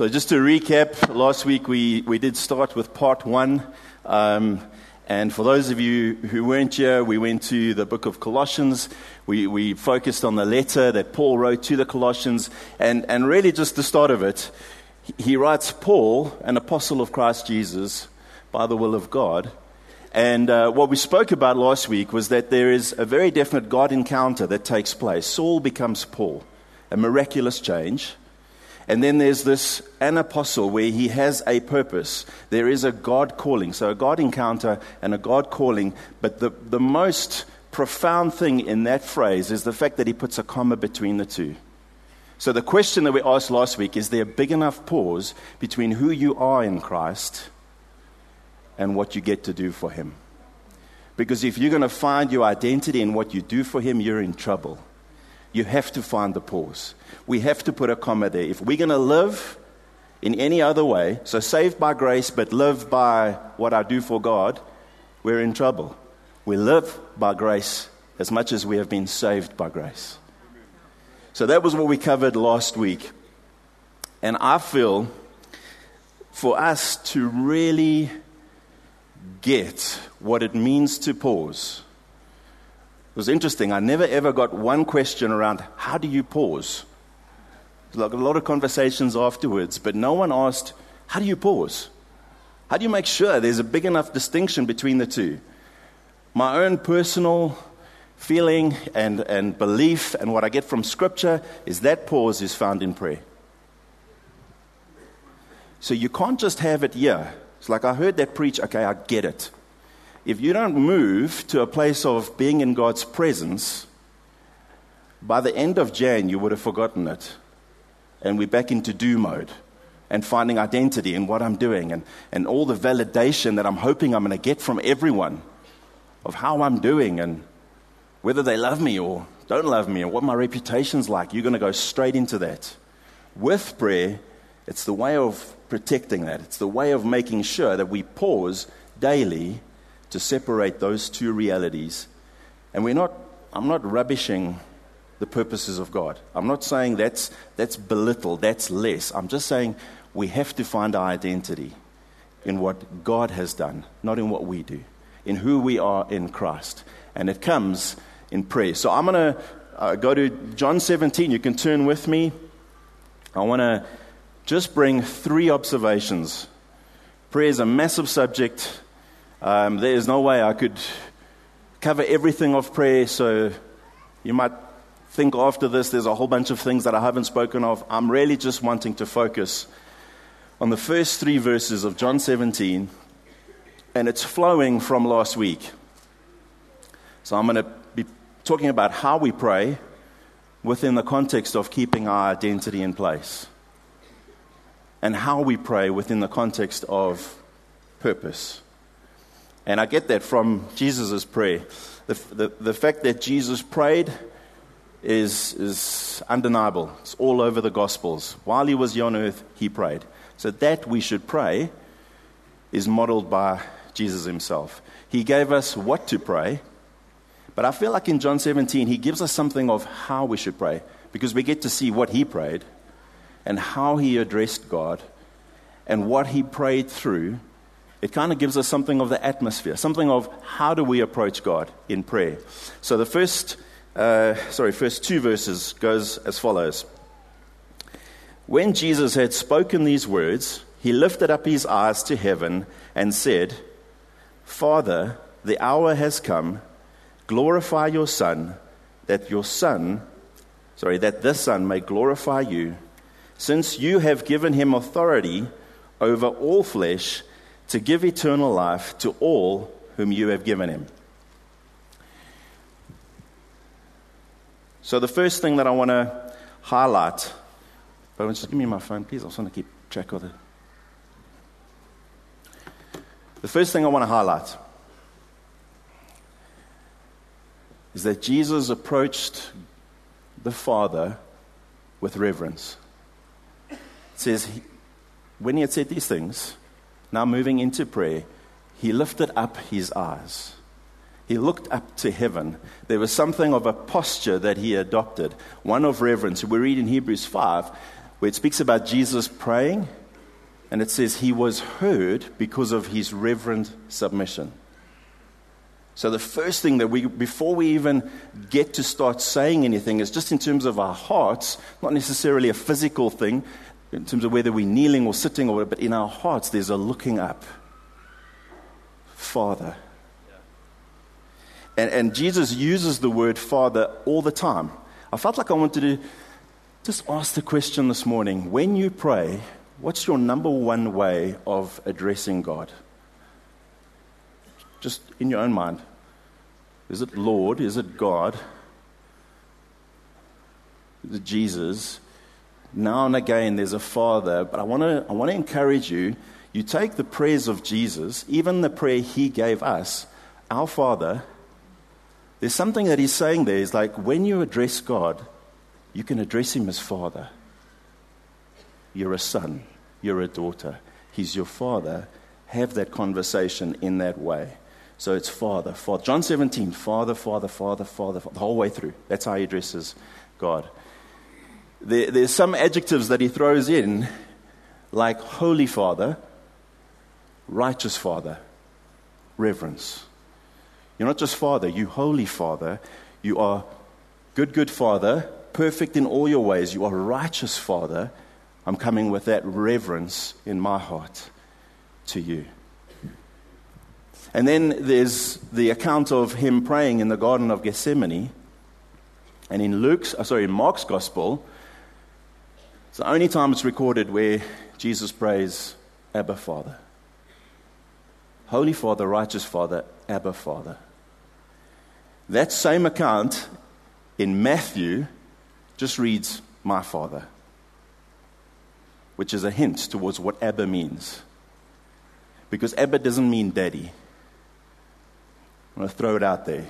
So just to recap, last week we did start with part 1. And for those of you who weren't here, we went to the book of Colossians. We focused on the letter that Paul wrote to the Colossians. And really just the start of it, he writes, Paul, an apostle of Christ Jesus, by the will of God. And what we spoke about last week was that there is a very definite God encounter that takes place. Saul becomes Paul, a miraculous change. And then there's this an apostle where he has a purpose. There is a God calling. So a God encounter and a God calling. But the most profound thing in that phrase is the fact that he puts a comma between the two. So the question that we asked last week, is there a big enough pause between who you are in Christ and what you get to do for him? Because if you're going to find your identity in what you do for him, you're in trouble. You have to find the pause. We have to put a comma there. If we're going to live in any other way, so saved by grace but live by what I do for God, we're in trouble. We live by grace as much as we have been saved by grace. So that was what we covered last week. And I feel for us to really get what it means to pause. It was interesting. I never ever got one question around, how do you pause? Like a lot of conversations afterwards, but no one asked, how do you pause? How do you make sure there's a big enough distinction between the two? My own personal feeling and belief and what I get from Scripture is that pause is found in prayer. So you can't just have it here. It's like I heard that preach, okay, I get it. If you don't move to a place of being in God's presence, by the end of Jan, you would have forgotten it. And we're back into do mode and finding identity in what I'm doing and all the validation that I'm hoping I'm going to get from everyone of how I'm doing and whether they love me or don't love me and what my reputation's like. You're going to go straight into that. With prayer, it's the way of protecting that. It's the way of making sure that we pause daily to separate those two realities. And I'm not rubbishing the purposes of God. I'm not saying that's belittled, that's less. I'm just saying we have to find our identity in what God has done, not in what we do, in who we are in Christ. And it comes in prayer. So I'm going to go to John 17. You can turn with me. I want to just bring 3 observations. Prayer is a massive subject. There is no way I could cover everything of prayer, so you might think after this there's a whole bunch of things that I haven't spoken of. I'm really just wanting to focus on the first 3 verses of John 17, and it's flowing from last week. So I'm going to be talking about how we pray within the context of keeping our identity in place, and how we pray within the context of purpose. And I get that from Jesus' prayer. The fact that Jesus prayed is undeniable. It's all over the Gospels. While he was here on earth, he prayed. So that we should pray is modeled by Jesus himself. He gave us what to pray, but I feel like in John 17, he gives us something of how we should pray, because we get to see what he prayed and how he addressed God and what he prayed through. It kind of gives us something of the atmosphere, something of how do we approach God in prayer. So the first 2 verses goes as follows. When Jesus had spoken these words, he lifted up his eyes to heaven and said, Father, the hour has come. Glorify your Son, that the Son may glorify you, since you have given him authority over all flesh, to give eternal life to all whom you have given him. So the first thing that I want to highlight, but just give me my phone, please. I just want to keep track of it. The first thing I want to highlight is that Jesus approached the Father with reverence. It says, when he had said these things, now moving into prayer, he lifted up his eyes. He looked up to heaven. There was something of a posture that he adopted, one of reverence. We read in Hebrews 5, where it speaks about Jesus praying, and it says he was heard because of his reverent submission. So the first thing that before we even get to start saying anything, is just in terms of our hearts, not necessarily a physical thing, in terms of whether we're kneeling or sitting or whatever, but in our hearts there's a looking up. Father. And Jesus uses the word Father all the time. I felt like I wanted to just ask the question this morning, when you pray, what's your number one way of addressing God? Just in your own mind. Is it Lord? Is it God? Is it Jesus? Now and again there's a Father, but I want to encourage you, you take the prayers of Jesus, even the prayer he gave us, our Father, there's something that he's saying there. Is like, when you address God, you can address him as Father. You're a son. You're a daughter. He's your Father. Have that conversation in that way. So it's Father. Father. John 17, Father, Father, Father, Father, the whole way through. That's how he addresses God. There's some adjectives that he throws in, like Holy Father, Righteous Father, Reverence. You're not just Father, you Holy Father. You are good Father, perfect in all your ways. You are righteous Father. I'm coming with that reverence in my heart to you. And then there's the account of him praying in the Garden of Gethsemane. And in Mark's Gospel, it's the only time it's recorded where Jesus prays, Abba, Father. Holy Father, righteous Father, Abba, Father. That same account in Matthew just reads, my Father, which is a hint towards what Abba means. Because Abba doesn't mean daddy. I'm going to throw it out there.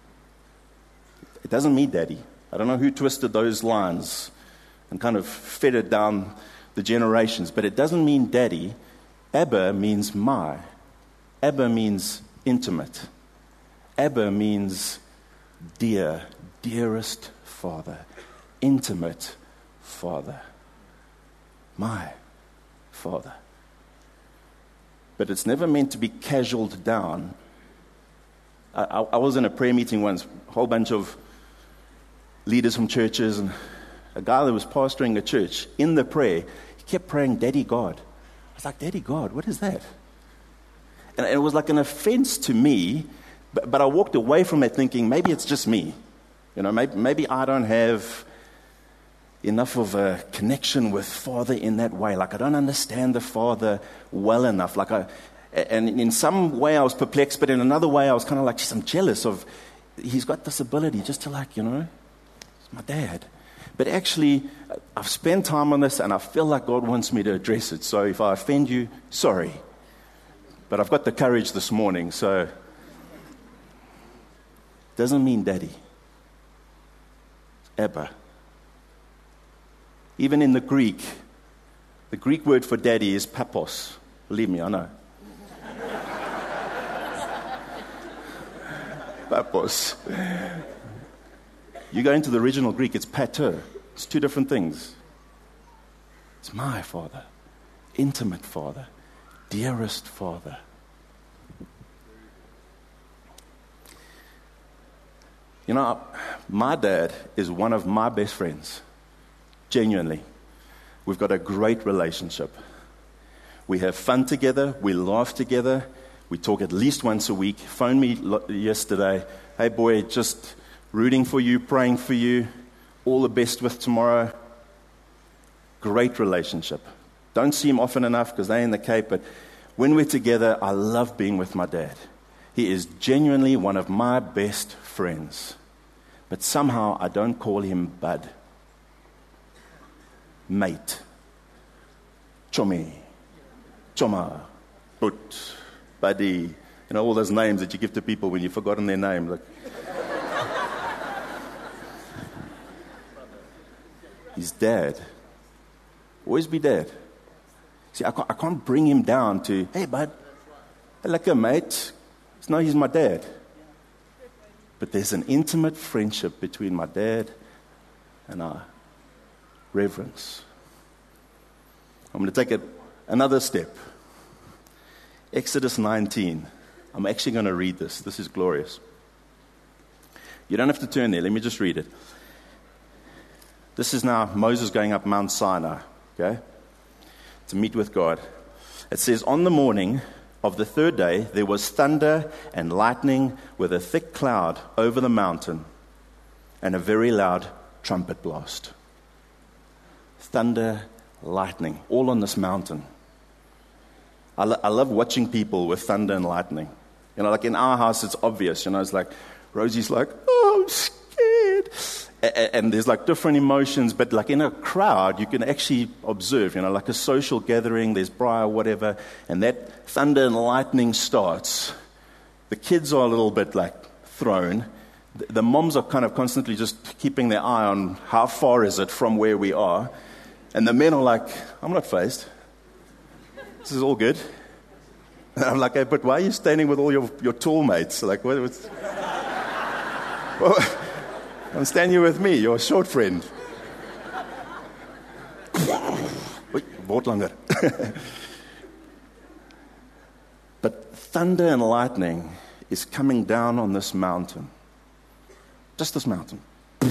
It doesn't mean daddy. I don't know who twisted those lines and kind of fed it down the generations, but it doesn't mean daddy. Abba means my. Abba means intimate. Abba means dear, dearest Father, intimate Father, my Father. But it's never meant to be casualed down. I was in a prayer meeting once, a whole bunch of leaders from churches, and a guy that was pastoring a church, in the prayer, he kept praying, Daddy God. I was like, Daddy God, what is that? And it was like an offense to me, but I walked away from it thinking, maybe it's just me. You know, maybe I don't have enough of a connection with Father in that way. Like, I don't understand the Father well enough. And in some way I was perplexed, but in another way I was kind of like, I'm jealous of, he's got this ability just to it's my dad. But actually, I've spent time on this and I feel like God wants me to address it. So if I offend you, sorry. But I've got the courage this morning, so it doesn't mean daddy. It's Abba. Even in the Greek word for daddy is papos. Believe me, I know. Papos. You go into the original Greek, it's pater. It's two different things. It's my Father, intimate Father, dearest Father. You know, my dad is one of my best friends. Genuinely. We've got a great relationship. We have fun together. We laugh together. We talk at least once a week. Phoned me yesterday. Hey boy, just rooting for you, praying for you. All the best with tomorrow. Great relationship. Don't see him often enough because they're in the Cape, but when we're together, I love being with my dad. He is genuinely one of my best friends. But somehow I don't call him bud. Mate. Chommy. Choma. Boot. Buddy. All those names that you give to people when you've forgotten their name. Like, he's dad. Always be dad. See, I can't bring him down to, hey, bud, like a mate. No, he's my dad. But there's an intimate friendship between my dad and I. Reverence. I'm going to take it another step. Exodus 19. I'm actually going to read this. This is glorious. You don't have to turn there. Let me just read it. This is now Moses going up Mount Sinai, okay, to meet with God. It says, on the morning of the third day, there was thunder and lightning with a thick cloud over the mountain and a very loud trumpet blast. Thunder, lightning, all on this mountain. I love watching people with thunder and lightning. You know, like in our house, it's obvious. You know, it's like, Rosie's like, oh, I'm scared. And there's like different emotions, but like in a crowd, you can actually observe, you know, like a social gathering, there's Briar, whatever, and that thunder and lightning starts. The kids are a little bit like thrown. The moms are kind of constantly just keeping their eye on how far is it from where we are. And the men are like, I'm not fazed. This is all good. And I'm like, hey, but why are you standing with all your tall mates? Like, what's... Well, I'm standing here with me, your short friend. Word langer. But thunder and lightning is coming down on this mountain. Just this mountain.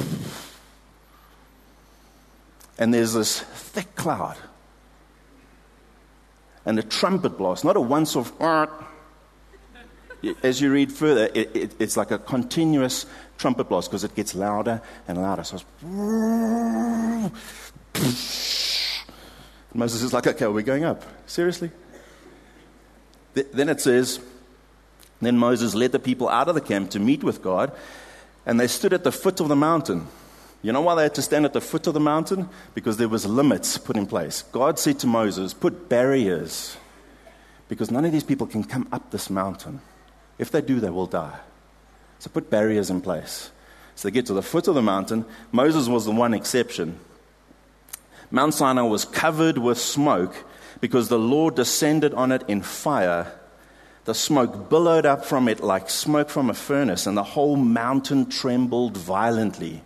And there's this thick cloud. And a trumpet blast, not a once-off. As you read further, it's like a continuous trumpet blast because it gets louder and louder. So it's... Moses is like, okay, we're going up. Seriously? Then it says, then Moses led the people out of the camp to meet with God, and they stood at the foot of the mountain. You know why they had to stand at the foot of the mountain? Because there was limits put in place. God said to Moses, put barriers, because none of these people can come up this mountain. If they do, they will die. So put barriers in place. So they get to the foot of the mountain. Moses was the one exception. Mount Sinai was covered with smoke because the Lord descended on it in fire. The smoke billowed up from it like smoke from a furnace, and the whole mountain trembled violently.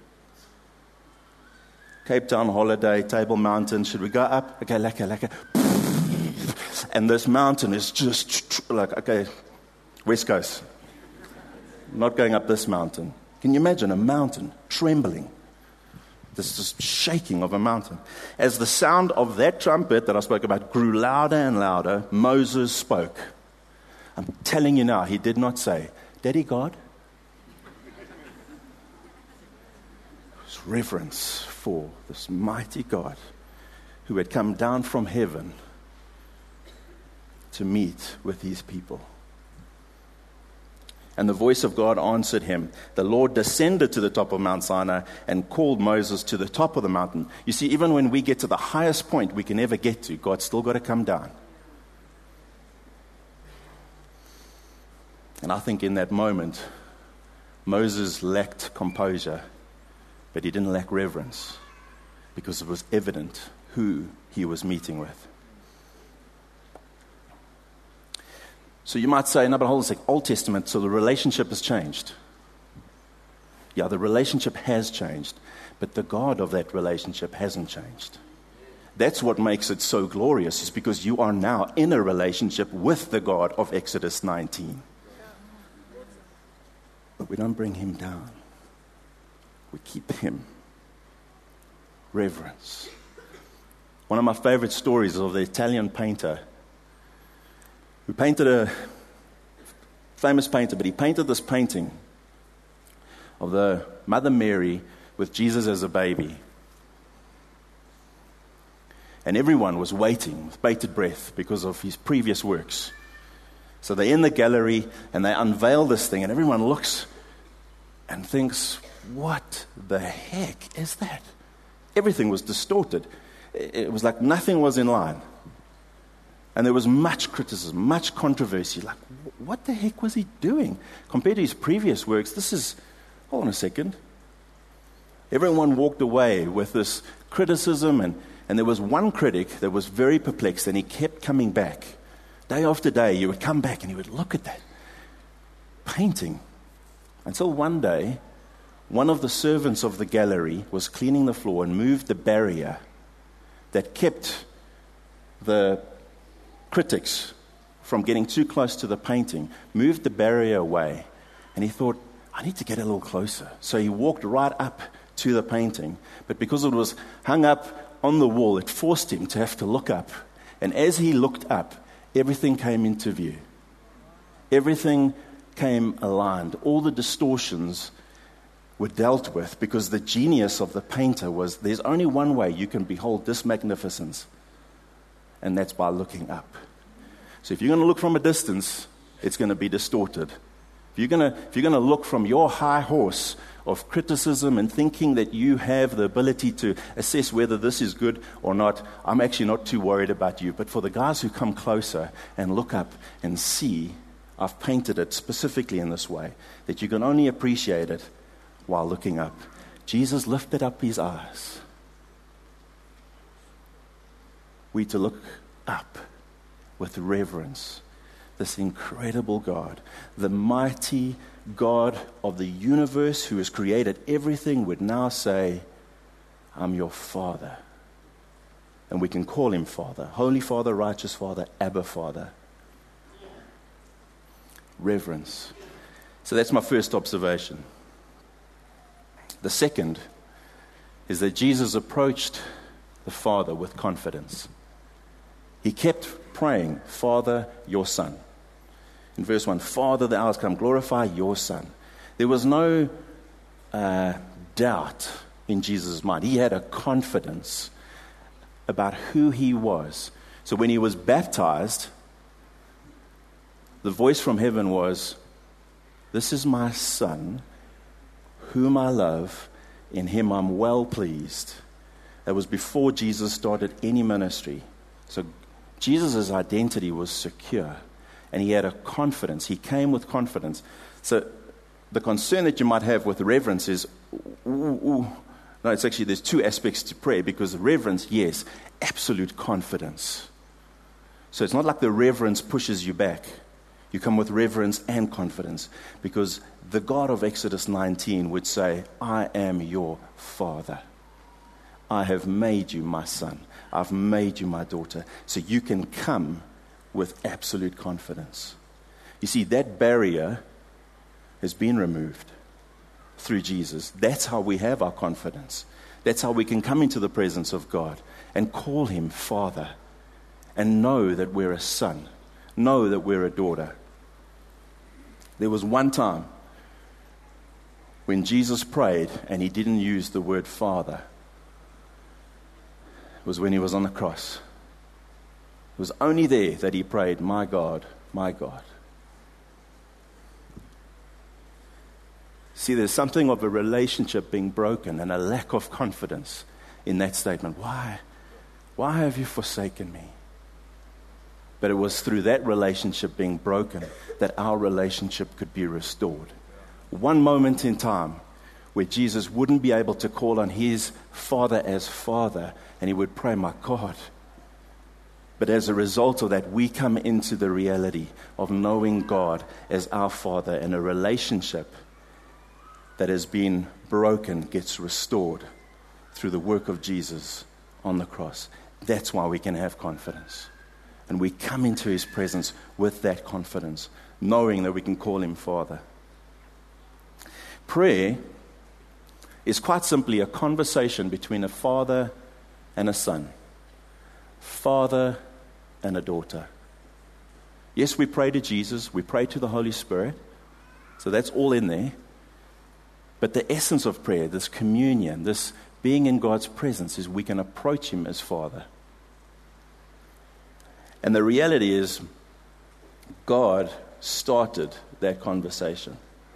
Cape Town holiday, Table Mountain. Should we go up? Okay, lekker. And this mountain is just like, okay, West Coast. Not going up this mountain. Can you imagine a mountain trembling? This just shaking of a mountain. As the sound of that trumpet that I spoke about grew louder and louder, Moses spoke. I'm telling you now, he did not say, Daddy God. It was reverence for this mighty God who had come down from heaven to meet with his people. And the voice of God answered him. The Lord descended to the top of Mount Sinai and called Moses to the top of the mountain. You see, even when we get to the highest point we can ever get to, God's still got to come down. And I think in that moment, Moses lacked composure, but he didn't lack reverence, because it was evident who he was meeting with. So you might say, no, but hold on a second, Old Testament, so the relationship has changed. Yeah, the relationship has changed, but the God of that relationship hasn't changed. That's what makes it so glorious, is because you are now in a relationship with the God of Exodus 19. But we don't bring him down. We keep him. Reverence. One of my favorite stories is of the Italian painter who painted a famous painter, but he painted this painting of the Mother Mary with Jesus as a baby. And everyone was waiting with bated breath because of his previous works. So they're in the gallery and they unveil this thing, and everyone looks and thinks, what the heck is that? Everything was distorted. It was like nothing was in line. And there was much criticism, much controversy. Like, what the heck was he doing? Compared to his previous works, this is, hold on a second. Everyone walked away with this criticism, and there was one critic that was very perplexed, and he kept coming back. Day after day, he would come back and he would look at that painting. Until one day, one of the servants of the gallery was cleaning the floor and moved the barrier that kept the critics from getting too close to the painting, moved the barrier away, and he thought, I need to get a little closer. So he walked right up to the painting, but because it was hung up on the wall, it forced him to have to look up. And as he looked up, everything came into view. Everything came aligned. All the distortions were dealt with, because the genius of the painter was, there's only one way you can behold this magnificence, and that's by looking up. So if you're going to look from a distance, it's going to be distorted. If you're going to look from your high horse of criticism and thinking that you have the ability to assess whether this is good or not, I'm actually not too worried about you. But for the guys who come closer and look up and see, I've painted it specifically in this way, that you can only appreciate it while looking up. Jesus lifted up his eyes. We to look up with reverence. This incredible God, the mighty God of the universe who has created everything, would now say, I'm your Father. And we can call him Father. Holy Father, righteous Father, Abba Father. Reverence. So that's my first observation. The second is that Jesus approached the Father with confidence. He kept praying, Father, your Son. In verse 1, Father, the hour has come, glorify your Son. There was no doubt in Jesus' mind. He had a confidence about who he was. So when he was baptized, the voice from heaven was, this is my Son, whom I love, in him I'm well pleased. That was before Jesus started any ministry. So Jesus' identity was secure, and he had a confidence. He came with confidence. So the concern that you might have with reverence is, no, it's actually, there's two aspects to prayer, because reverence, yes, absolute confidence. So it's not like the reverence pushes you back. You come with reverence and confidence, because the God of Exodus 19 would say, I am your Father. I have made you my son. I've made you my daughter. So you can come with absolute confidence. You see, that barrier has been removed through Jesus. That's how we have our confidence. That's how we can come into the presence of God and call him Father and know that we're a son, know that we're a daughter. There was one time when Jesus prayed and he didn't use the word Father. It was when he was on the cross. It was only there that he prayed, my God, my God. See, there's something of a relationship being broken and a lack of confidence in that statement. Why? Why have you forsaken me? But it was through that relationship being broken that our relationship could be restored. One moment in time where Jesus wouldn't be able to call on his Father as Father, and he would pray, my God. But as a result of that, we come into the reality of knowing God as our Father, and a relationship that has been broken gets restored through the work of Jesus on the cross. That's why we can have confidence. And we come into his presence with that confidence, knowing that we can call him Father. Prayer is quite simply a conversation between a father and a son, father and a daughter. Yes, we pray to Jesus, we pray to the Holy Spirit, so that's all in there. But the essence of prayer, this communion, this being in God's presence, is we can approach him as Father. And the reality is, God started that conversation.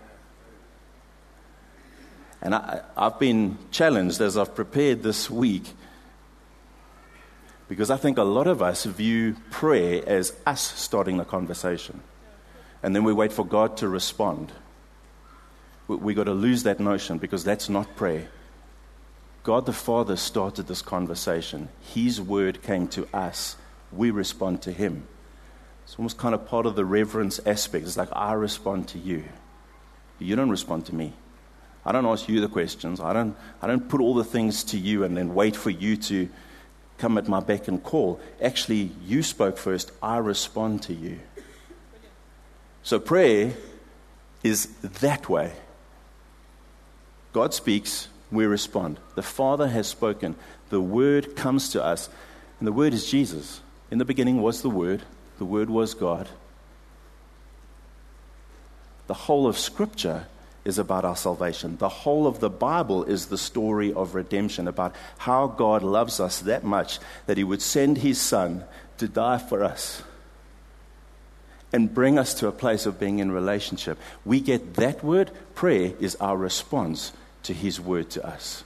And I've been challenged as I've prepared this week, because I think a lot of us view prayer as us starting the conversation. And then we wait for God to respond. We got to lose that notion, because that's not prayer. God the Father started this conversation. His word came to us. We respond to him. It's almost kind of part of the reverence aspect. It's like, I respond to you. You don't respond to me. I don't ask you the questions. I don't put all the things to you and then wait for you to come at my beck and call. Actually, you spoke first. I respond to you. So prayer is that way. God speaks, we respond. The Father has spoken. The Word comes to us. And the Word is Jesus. In the beginning was the Word. The Word was God. The whole of Scripture is about our salvation. The whole of the Bible is the story of redemption, about how God loves us that much that He would send His Son to die for us and bring us to a place of being in relationship. We get that word. Prayer is our response to His word to us.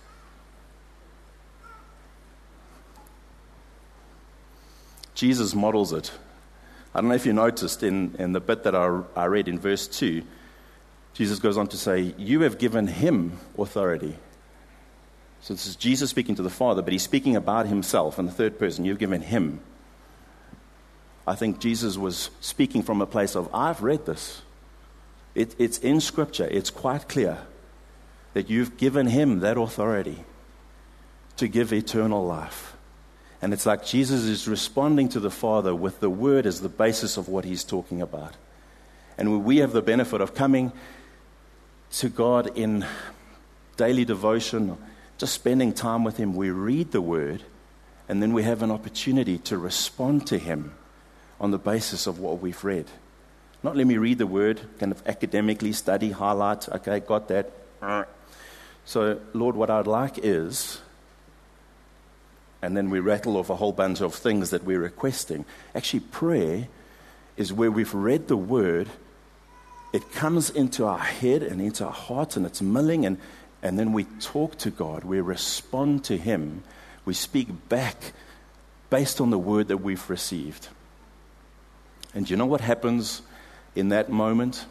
Jesus models it. I don't know if you noticed in the bit that I read in verse 2, Jesus goes on to say, you have given Him authority. So this is Jesus speaking to the Father, but He's speaking about Himself in the third person. You've given Him. I think Jesus was speaking from a place of, I've read this. It's in Scripture. It's quite clear that you've given Him that authority to give eternal life. And it's like Jesus is responding to the Father with the Word as the basis of what He's talking about. And we have the benefit of coming to God in daily devotion, just spending time with Him. We read the Word, and then we have an opportunity to respond to Him on the basis of what we've read. Not let me read the Word, kind of academically study, highlight, okay, got that. So, Lord, what I'd like is, and then we rattle off a whole bunch of things that we're requesting. Actually, prayer is where we've read the Word, it comes into our head and into our heart, and it's milling, and then we talk to God. We respond to Him. We speak back based on the Word that we've received. And do you know what happens in that moment?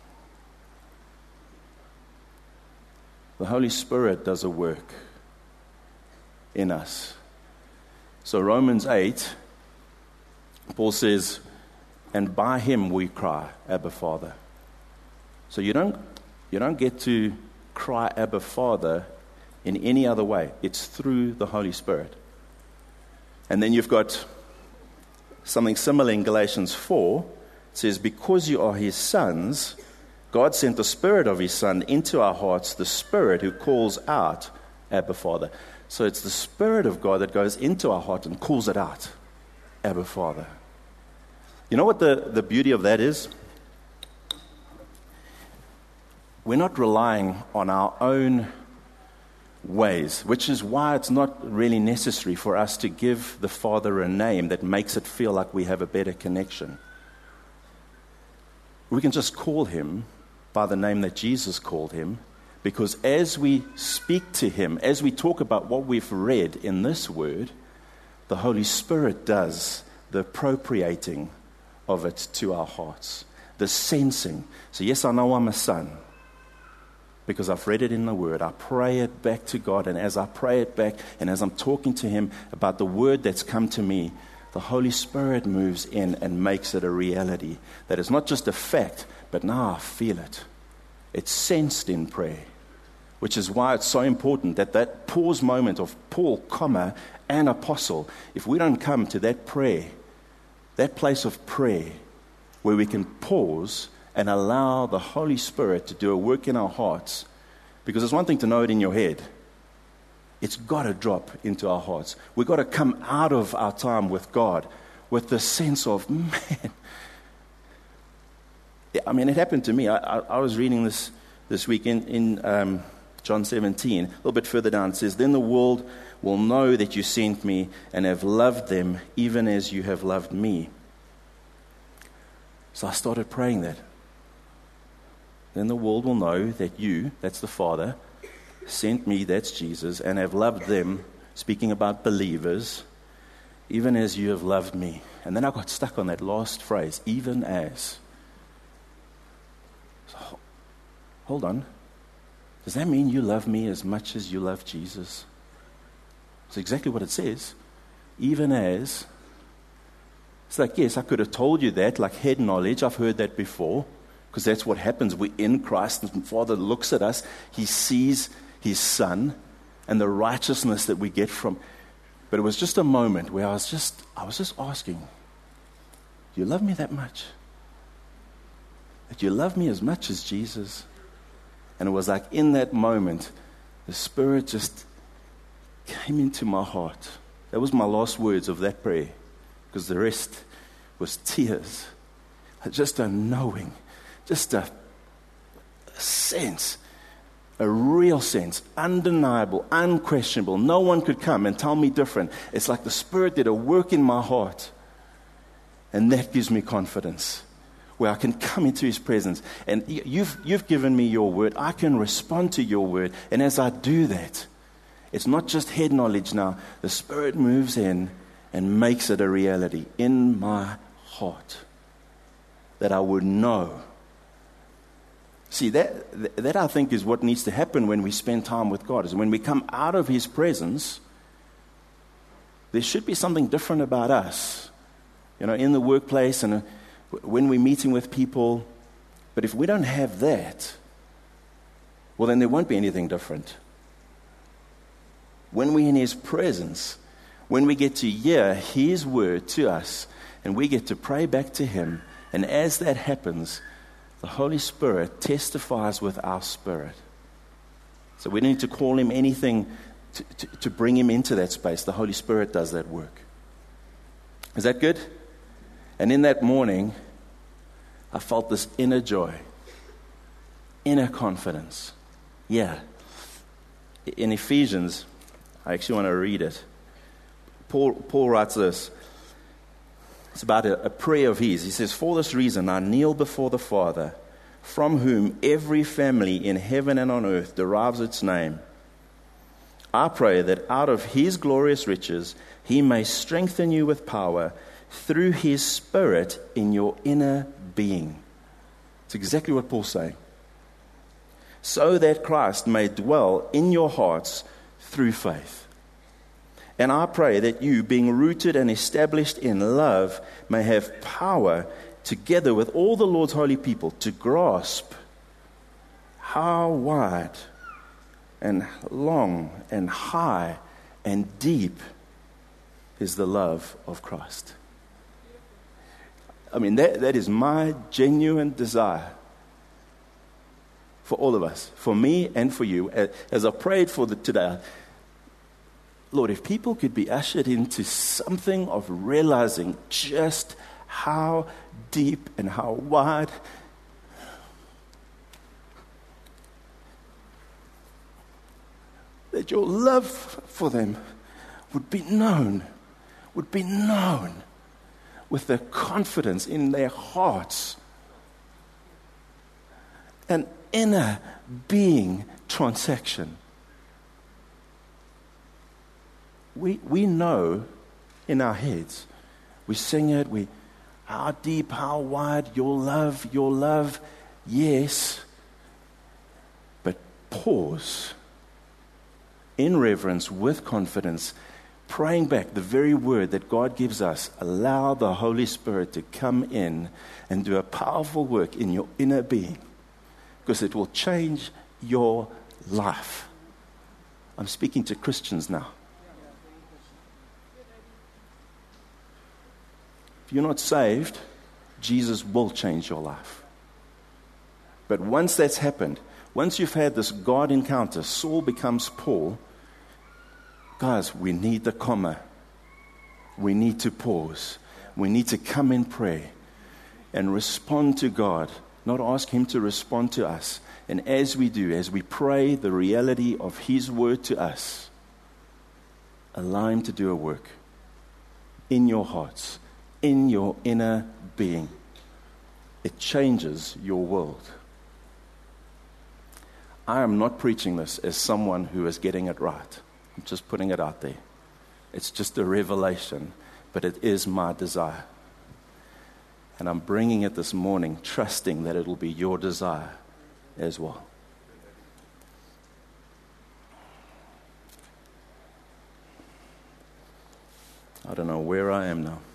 The Holy Spirit does a work in us. So Romans 8, Paul says, and by Him we cry, Abba, Father. So you don't get to cry, Abba, Father, in any other way. It's through the Holy Spirit. And then you've got something similar in Galatians 4. It says, because you are His sons, God sent the Spirit of His Son into our hearts, the Spirit who calls out, Abba, Father. So it's the Spirit of God that goes into our heart and calls it out, Abba, Father. You know what the beauty of that is? We're not relying on our own ways, which is why it's not really necessary for us to give the Father a name that makes it feel like we have a better connection. We can just call Him by the name that Jesus called Him, because as we speak to Him, as we talk about what we've read in this Word, the Holy Spirit does the appropriating of it to our hearts, the sensing. So yes, I know I'm a son, because I've read it in the Word. I pray it back to God, and as I pray it back, and as I'm talking to Him about the Word that's come to me, the Holy Spirit moves in and makes it a reality. That is not just a fact, but now I feel it. It's sensed in prayer, which is why it's so important that pause moment of Paul, comma, and apostle, if we don't come to that prayer, that place of prayer, where we can pause and allow the Holy Spirit to do a work in our hearts. Because it's one thing to know it in your head. It's got to drop into our hearts. We've got to come out of our time with God with the sense of, man. I mean, it happened to me. I was reading this week in John 17. A little bit further down, it says, then the world will know that you sent me and have loved them even as you have loved me. So I started praying that. Then the world will know that you, that's the Father, sent me, that's Jesus, and have loved them, speaking about believers, even as you have loved me. And then I got stuck on that last phrase, even as. So, hold on. Does that mean you love me as much as you love Jesus? It's exactly what it says. Even as. It's like, yes, I could have told you that, like head knowledge. I've heard that before. Because that's what happens. We're in Christ, and the Father looks at us. He sees His Son and the righteousness that we get from. But it was just a moment where I was just asking, do you love me that much? Do you love me as much as Jesus? And it was like in that moment, the Spirit just came into my heart. That was my last words of that prayer, because the rest was tears. Just a knowing, just a sense, a real sense, undeniable, unquestionable. No one could come and tell me different. It's like the Spirit did a work in my heart. And that gives me confidence, where I can come into His presence. And you've given me your word. I can respond to your word. And as I do that, it's not just head knowledge now. The Spirit moves in and makes it a reality in my heart, that I would know. See, that I think is what needs to happen when we spend time with God, is when we come out of His presence, there should be something different about us, in the workplace and when we're meeting with people. But if we don't have that, well, then there won't be anything different. When we're in His presence, when we get to hear His word to us, and we get to pray back to Him, and as that happens, the Holy Spirit testifies with our spirit. So we don't need to call Him anything to bring Him into that space. The Holy Spirit does that work. Is that good? And in that morning, I felt this inner joy, inner confidence. Yeah. In Ephesians, I actually want to read it. Paul writes this. It's about a prayer of his. He says, "For this reason I kneel before the Father, from whom every family in heaven and on earth derives its name. I pray that out of His glorious riches He may strengthen you with power through His Spirit in your inner being." It's exactly what Paul's saying. "So that Christ may dwell in your hearts through faith. And I pray that you, being rooted and established in love, may have power, together with all the Lord's holy people, to grasp how wide and long and high and deep is the love of Christ." I mean, that is my genuine desire for all of us, for me and for you. As I prayed for today, Lord, if people could be ushered into something of realizing just how deep and how wide that your love for them would be known with the confidence in their hearts, an inner being transaction. We know in our heads, we sing it, how deep, how wide, your love, yes. But pause in reverence, with confidence, praying back the very word that God gives us. Allow the Holy Spirit to come in and do a powerful work in your inner being, because it will change your life. I'm speaking to Christians now. If you're not saved, Jesus will change your life. But once that's happened, once you've had this God encounter, Saul becomes Paul. Guys, we need the comma. We need to pause. We need to come in prayer and respond to God, not ask Him to respond to us. And as we do, as we pray the reality of His word to us, allow Him to do a work in your hearts, in your inner being. It changes your world. I am not preaching this as someone who is getting it right. I'm just putting it out there. It's just a revelation, but it is my desire. And I'm bringing it this morning, trusting that it will be your desire as well. I don't know where I am now.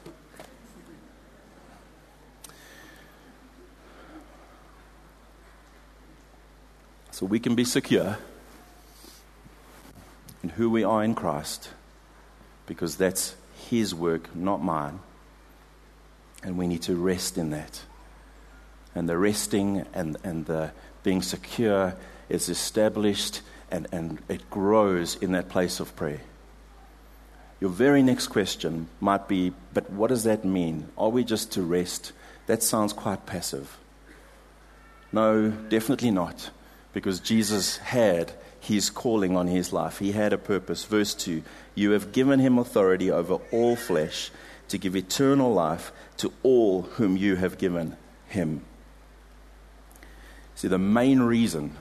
So we can be secure in who we are in Christ, because that's His work, not mine. And we need to rest in that. And the resting and the being secure is established and it grows in that place of prayer. Your very next question might be, but what does that mean? Are we just to rest? That sounds quite passive. No, definitely not. Because Jesus had His calling on His life. He had a purpose. Verse 2, you have given Him authority over all flesh to give eternal life to all whom you have given Him. See, the main reason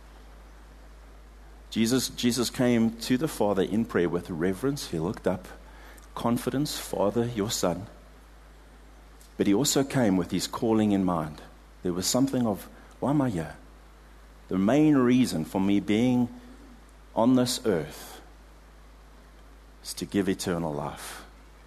Jesus came to the Father in prayer with reverence. He looked up, confidence, Father, your Son. But He also came with His calling in mind. There was something of, why am I here? The main reason for me being on this earth is to give eternal life.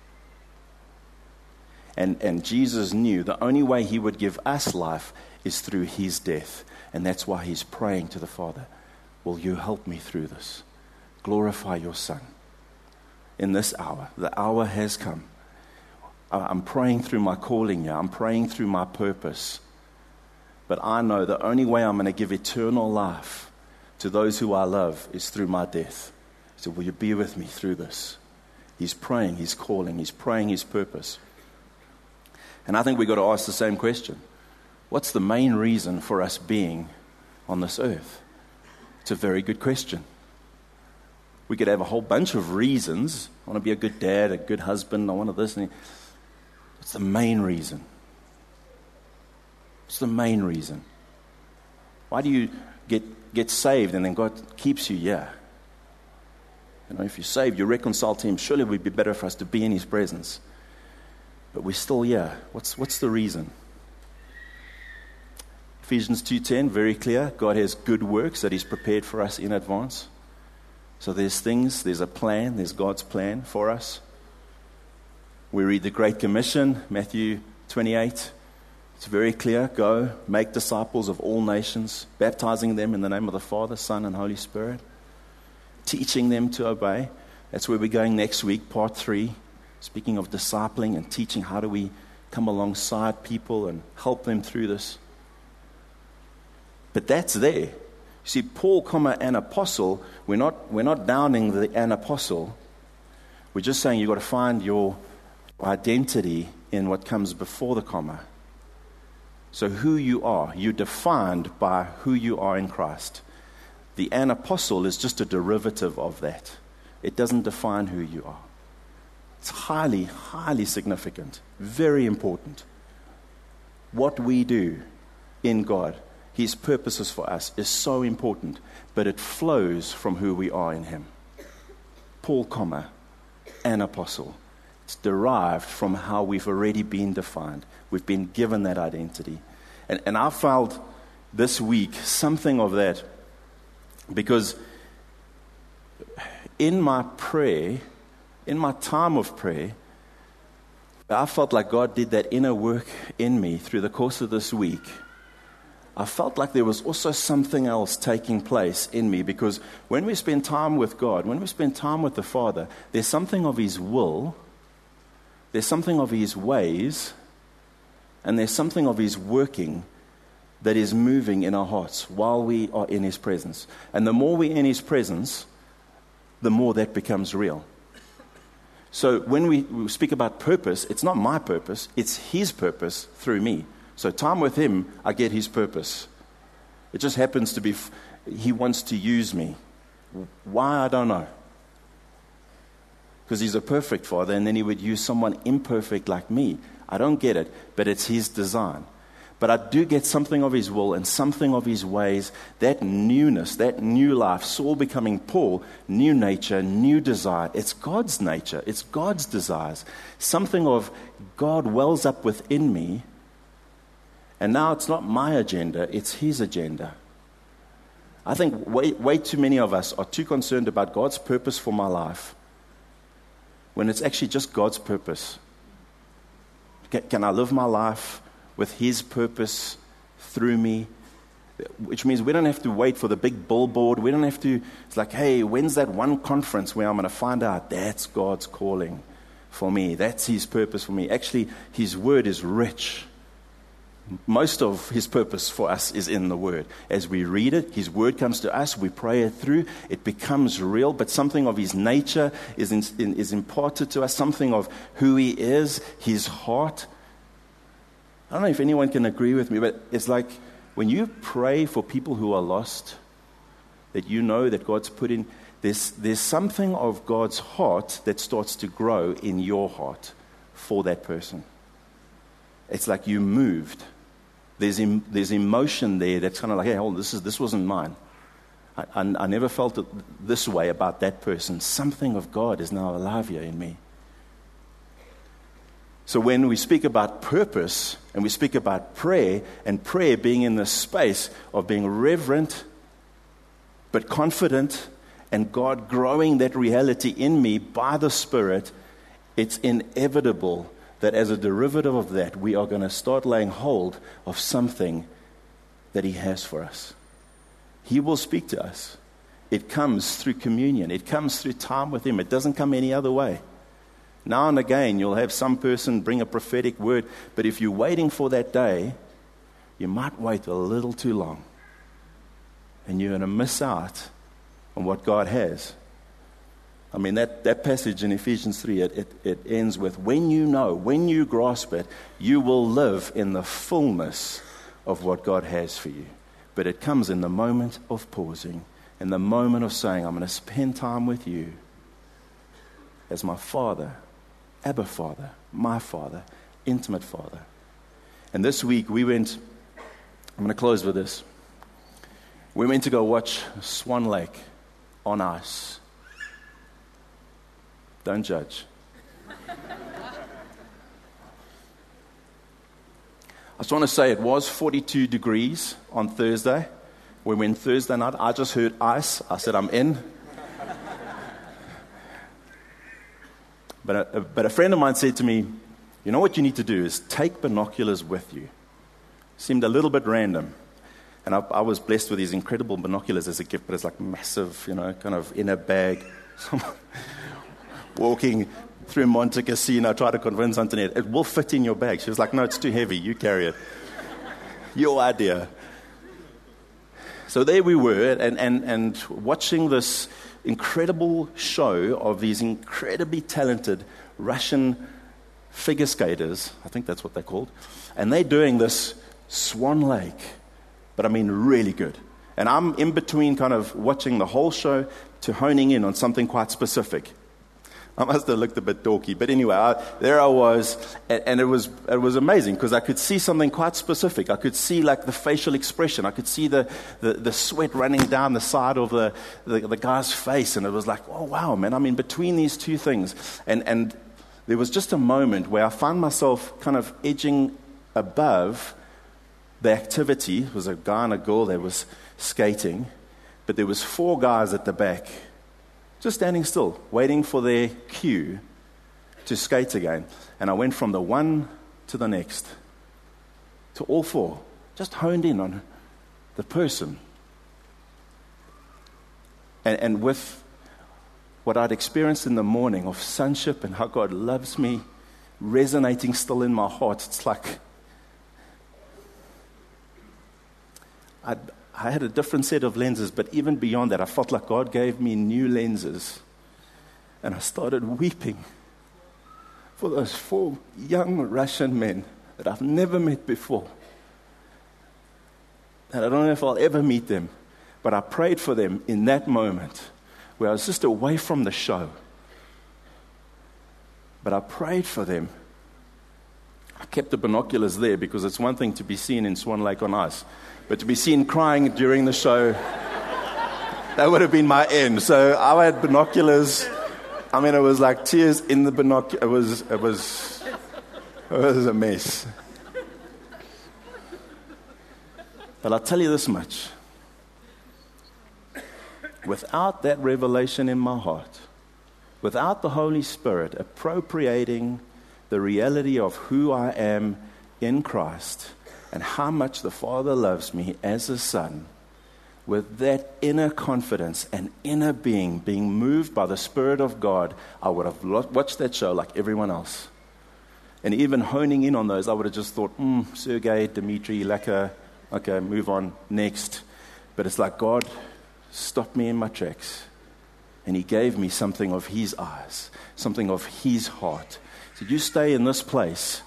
And Jesus knew the only way He would give us life is through His death. And that's why He's praying to the Father, will you help me through this? Glorify your Son. In this hour, the hour has come. I'm praying through my calling here. I'm praying through my purpose. But I know the only way I'm going to give eternal life to those who I love is through my death. So will you be with me through this? He's praying, He's calling, He's praying His purpose. And I think we've got to ask the same question. What's the main reason for us being on this earth? It's a very good question. We could have a whole bunch of reasons. I want to be a good dad, a good husband, I want to this. What's the main reason? What's the main reason? Why do you get saved and then God keeps you here? You know, if you're saved, you're reconciled to Him. Surely it would be better for us to be in His presence. But we're still here. What's the reason? Ephesians 2:10, very clear. God has good works that He's prepared for us in advance. So there's a plan, there's God's plan for us. We read the Great Commission, Matthew 28. It's very clear. Go, make disciples of all nations, baptizing them in the name of the Father, Son, and Holy Spirit, teaching them to obey. That's where we're going next week, part 3. Speaking of discipling and teaching, how do we come alongside people and help them through this? But that's there. You see, Paul, an apostle, we're not downing an apostle. We're just saying you've got to find your identity in what comes before the comma. So who you are, you're defined by who you are in Christ. The an apostle is just a derivative of that. It doesn't define who you are. It's highly, highly significant, very important. What we do in God, His purposes for us, is so important, but it flows from who we are in Him. Paul, an apostle. It's derived from how we've already been defined. We've been given that identity. And I felt this week something of that, because in my prayer, in my time of prayer, I felt like God did that inner work in me through the course of this week. I felt like there was also something else taking place in me, because when we spend time with God, when we spend time with the Father, there's something of His will, there's something of His ways, and there's something of His working that is moving in our hearts while we are in His presence. And the more we're in His presence, the more that becomes real. So when we speak about purpose, it's not my purpose, it's His purpose through me. So time with Him, I get His purpose. It just happens to be, He wants to use me. Why, I don't know. Because He's a perfect Father, and then He would use someone imperfect like me. I don't get it, but it's His design. But I do get something of His will and something of His ways, that newness, that new life. Saul becoming Paul, new nature, new desire. It's God's nature, it's God's desires. Something of God wells up within me. And now it's not my agenda, it's His agenda. I think way too many of us are too concerned about God's purpose for my life, when it's actually just God's purpose. Can I live my life with His purpose through me? which means we don't have to wait for the big billboard. We don't have to, it's like, hey, when's that one conference where I'm going to find out that's God's calling for me? That's His purpose for me. Actually, His Word is rich. Most of His purpose for us is in the Word. As we read it, His Word comes to us, we pray it through, it becomes real, but something of His nature is imparted to us, something of who He is, His heart. I don't know if anyone can agree with me, but it's like when you pray for people who are lost, that you know that God's put in, there's something of God's heart that starts to grow in your heart for that person. It's like you moved. There's emotion there that's kind of like, hey, hold on, this wasn't mine. I never felt it this way about that person. Something of God is now alive here in me. So when we speak about purpose and we speak about prayer, and prayer being in the space of being reverent but confident, and God growing that reality in me by the Spirit, it's inevitable that as a derivative of that, we are going to start laying hold of something that He has for us. He will speak to us. It comes through communion. It comes through time with Him. It doesn't come any other way. Now and again, you'll have some person bring a prophetic word, but if you're waiting for that day, you might wait a little too long. And you're going to miss out on what God has. I mean, that passage in Ephesians 3, it ends with, when you grasp it, you will live in the fullness of what God has for you. But it comes in the moment of pausing, in the moment of saying, I'm going to spend time with you as my Father, Abba Father, my Father, intimate Father. And this week we went, I'm going to close with this. We went to go watch Swan Lake on ice. Don't judge. I just want to say it was 42 degrees on Thursday. We went Thursday night. I just heard ice. I said, I'm in. But a friend of mine said to me, you know what you need to do is take binoculars with you. Seemed a little bit random. And I was blessed with these incredible binoculars as a gift, but it's like massive, kind of in a bag. Walking through Monte Cassino, try to convince Antoinette, it will fit in your bag. She was like, no, it's too heavy. You carry it. Your idea. So there we were, and watching this incredible show of these incredibly talented Russian figure skaters. I think that's what they're called. And they're doing this Swan Lake, but I mean really good. And I'm in between kind of watching the whole show to honing in on something quite specific. I must have looked a bit dorky, but anyway, there I was, and it was amazing because I could see something quite specific. I could see like the facial expression. I could see the sweat running down the side of the guy's face, and it was like, oh wow, man! I'm in between these two things, and there was just a moment where I found myself kind of edging above the activity. It was a guy and a girl that was skating, but there was 4 guys at the back, just standing still, waiting for their cue to skate again. And I went from the one to the next, to all 4, just honed in on the person. And with what I'd experienced in the morning of sonship and how God loves me, resonating still in my heart, it's like I had a different set of lenses, but even beyond that, I felt like God gave me new lenses. And I started weeping for those 4 young Russian men that I've never met before. And I don't know if I'll ever meet them, but I prayed for them in that moment where I was just away from the show. But I prayed for them. I kept the binoculars there because it's one thing to be seen in Swan Lake on ice, but to be seen crying during the show, that would have been my end. So I had binoculars. I mean, it was like tears in the binoculars. It was a mess. But I'll tell you this much. Without that revelation in my heart, without the Holy Spirit appropriating the reality of who I am in Christ and how much the Father loves me as a son, with that inner confidence and inner being moved by the Spirit of God, I would have watched that show like everyone else. And even honing in on those, I would have just thought, Sergey, Dmitry, Laka, okay, move on, next. But it's like God stopped me in my tracks, and He gave me something of His eyes, something of His heart. So you stay in this place,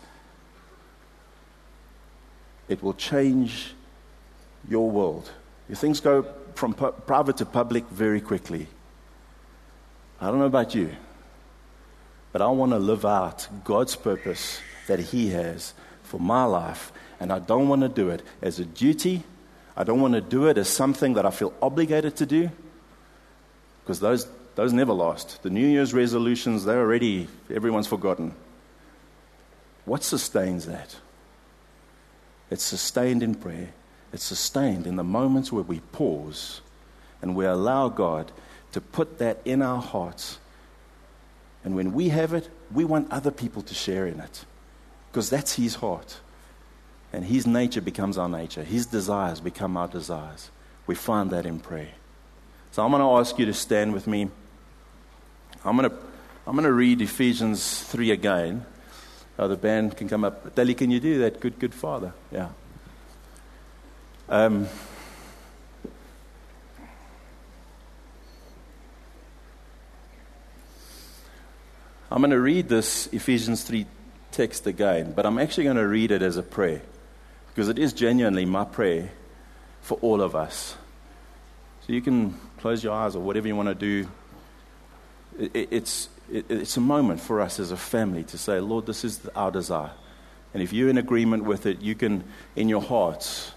it will change your world. Your things go from private to public very quickly. I don't know about you, but I want to live out God's purpose that He has for my life, and I don't want to do it as a duty. I don't want to do it as something that I feel obligated to do, because those never last. The New Year's resolutions, everyone's forgotten. What sustains that? It's sustained in prayer. It's sustained in the moments where we pause and we allow God to put that in our hearts. And when we have it, we want other people to share in it, because that's His heart. And His nature becomes our nature. His desires become our desires. We find that in prayer. So I'm going to ask you to stand with me. I'm going to read Ephesians 3 again. The band can come up. Dali, can you do that? Good Father. Yeah. I'm going to read this Ephesians 3 text again, but I'm actually going to read it as a prayer, because it is genuinely my prayer for all of us. So you can close your eyes or whatever you want to do. It's a moment for us as a family to say, Lord, this is our desire. And if you're in agreement with it, you can, in your hearts,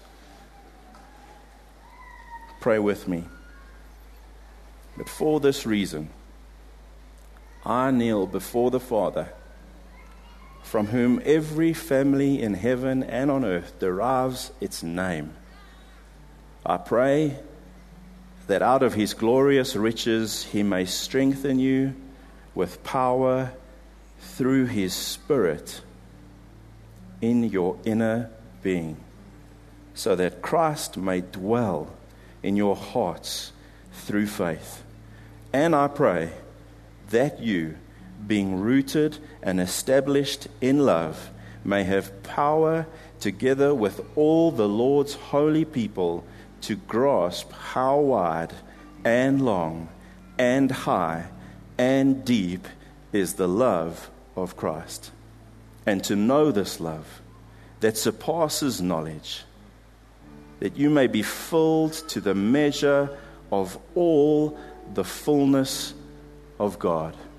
pray with me. But for this reason, I kneel before the Father, from whom every family in heaven and on earth derives its name. I pray that out of His glorious riches He may strengthen you with power through His Spirit in your inner being, so that Christ may dwell in your hearts through faith. And I pray that you, being rooted and established in love, may have power together with all the Lord's holy people to grasp how wide and long and high and deep is the love of Christ, and to know this love that surpasses knowledge, that you may be filled to the measure of all the fullness of God.